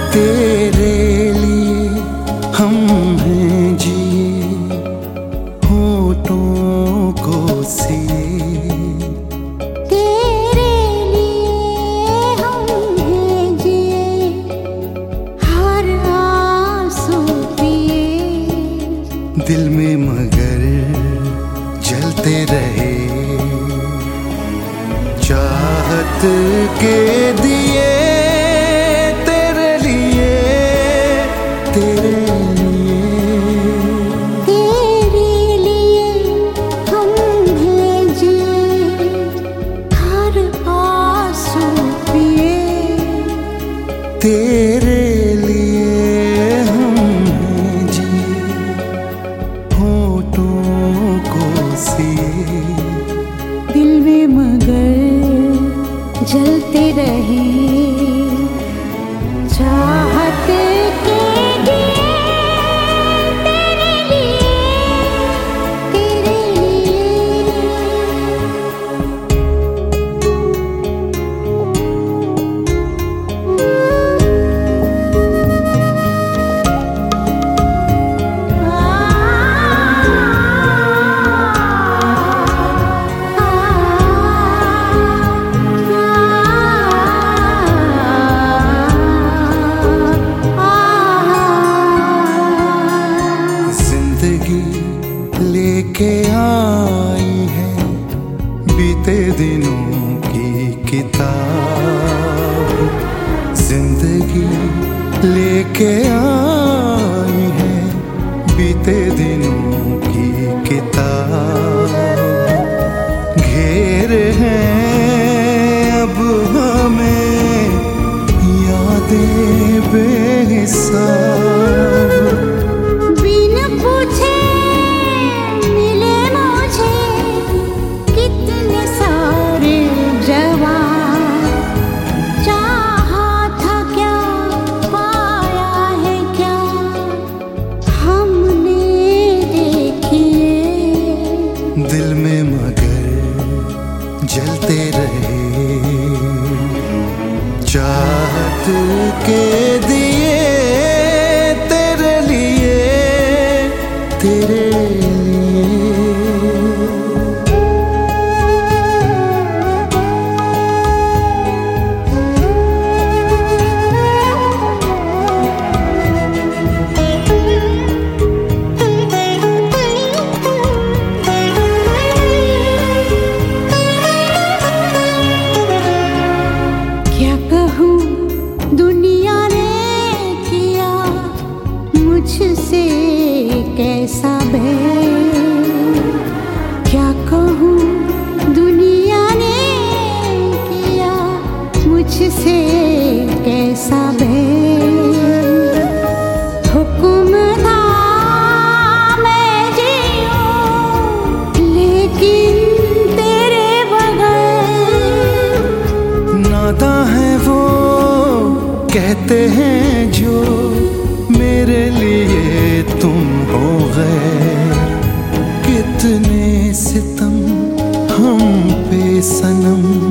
तेरे लिए हम हैं जिए होठों को सिए। तेरे लिए हम हैं जिए हर आंसू पिए। दिल में मगर जलते रहे चाहत के दिए। तेरे लिए तेरे लिए हम हैं जिए हर आंसू पिए। तेरे लिए हम हैं जिए होठों को सिए। दिल में मगर जलते रहे चाहत के दिए। तेरे लिए तेरे लेके आई है बीते दिनों की किताब। जिंदगी लेके आई है बीते दिनों की किताब। घेर हैं अब हमें यादें बेहिसाब। दिल में मगर जलते रहे चाहत के दिए। तेरे लिए तेरे दुनिया ने किया मुझसे कैसा भेद। क्या कहूँ दुनिया ने किया मुझसे कैसा भेद। हुक्म था मैं जीऊँ लेकिन तेरे बगैर। नाता है वो कहते हैं जो मेरे लिए तुम हो गए। कितने सितम हम पे सनम